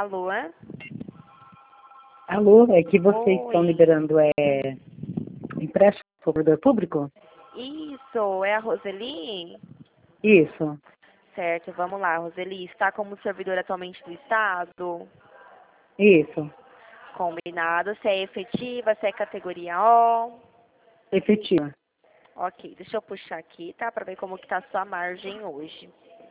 Alô? Alô, é que vocês Oi. estão liberando empréstimo para o servidor público? Isso, é a Roseli? Isso, Certo, vamos lá, Roseli. Está como servidor atualmente do Estado? isso, Combinado. Se é efetiva, se é categoria O? efetiva. Ok, deixa eu puxar aqui, tá? Para ver como que tá a sua margem hoje.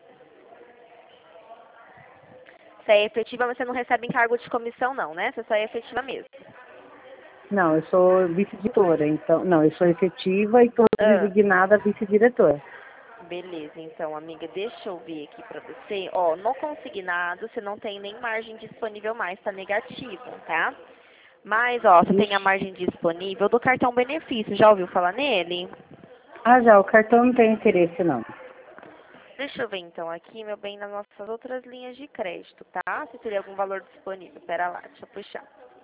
Se é efetiva, você não recebe encargo de comissão, não, né? Você só é efetiva mesmo. Não, eu sou vice-diretora, então, não, eu sou efetiva e estou Ah, designada vice-diretora. beleza, então, amiga, deixa eu ver aqui pra você. Ó, no consignado, você não tem nem margem disponível mais, tá negativo, tá? Mas, ó, você tem a Ixi. margem disponível do cartão benefício. Já ouviu falar nele? Ah, já, o cartão não tem interesse, não. Deixa eu ver, então, aqui, meu bem, nas nossas outras linhas de crédito, tá? Se teria algum valor disponível. Pera lá, deixa eu puxar.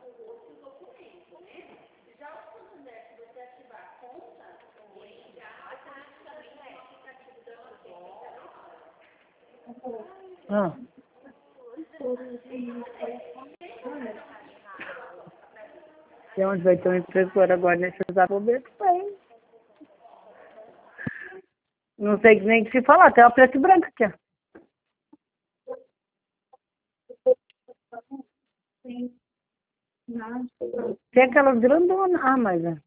Ah, e onde vai ter um emprego agora nesse exato momento? Tem. Não sei nem o que se falar, tem uma preto e branca aqui, ó. Tem aquelas grandonas. Ah, mas é.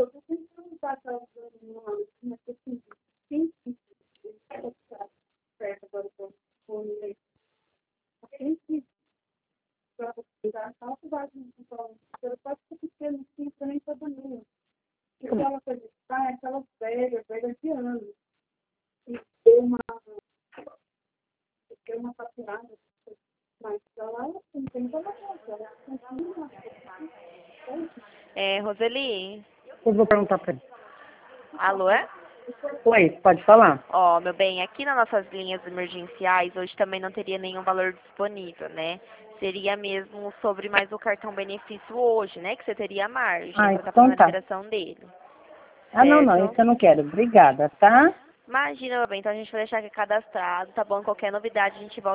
É, Roseli? Eu vou perguntar para ele. Alô, é? Oi, pode falar? Ó, meu bem, aqui nas nossas linhas emergenciais, hoje também não teria nenhum valor disponível, né? Seria mesmo sobre mais o cartão benefício hoje, né? Que você teria margem Ah, para estar fazendo então a tá. liberação dele, Ah, não, não, isso certo? eu não quero. Obrigada, tá? Imagina, meu bem, então a gente vai deixar aqui cadastrado, tá bom? Qualquer novidade a gente volta.